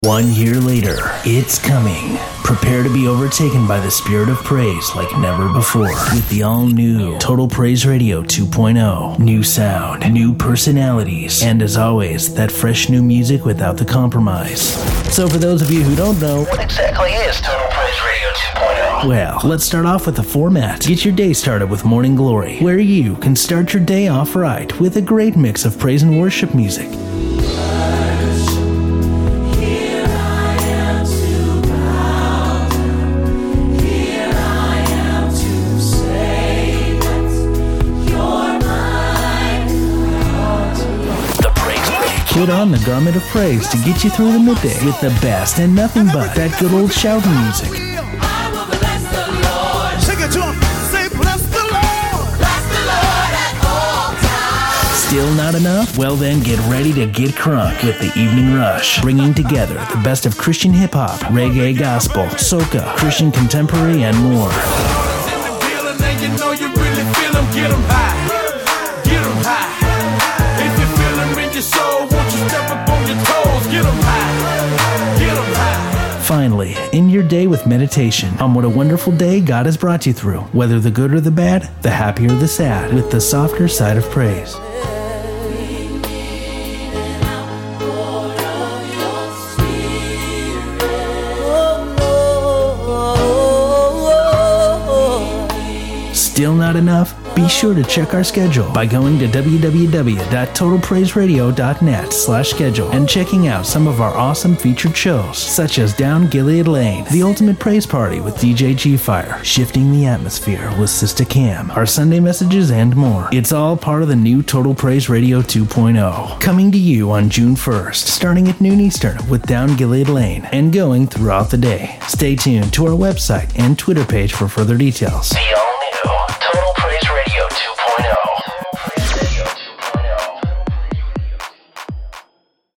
1 year later, it's coming. Prepare to be overtaken by the spirit of praise like never before with the all-new Total Praise Radio 2.0. New sound, new personalities, and as always, that fresh new music without the compromise. So for those of you who don't know, what exactly is Total Praise Radio 2.0? Well, let's start off with the format. Get your day started with Morning Glory, where you can start your day off right with a great mix of praise and worship music. Put on the garment of praise to get you through the midday with the best and nothing but that good old shouting music. I will bless the Lord. Sing it to him. Say, bless the Lord. Bless the Lord at all times. Still not enough? Well then, get ready to get crunk with the Evening Rush, bringing together the best of Christian hip-hop, reggae gospel, soca, Christian contemporary, and more. You know you really feel them, get them high. Get them high. If you feel them in your soul, won't you step up on your toes? Get them high. Get them high. Finally, end your day with meditation on what a wonderful day God has brought you through, whether the good or the bad, the happy or the sad, with the softer side of praise. Still not enough? Be sure to check our schedule by going to www.totalpraiseradio.net/schedule and checking out some of our awesome featured shows, such as Down Gilead Lane, The Ultimate Praise Party with DJ G-Fire, Shifting the Atmosphere with Sister Cam, our Sunday messages, and more. It's all part of the new Total Praise Radio 2.0, coming to you on June 1st, starting at noon Eastern with Down Gilead Lane, and going throughout the day. Stay tuned to our website and Twitter page for further details.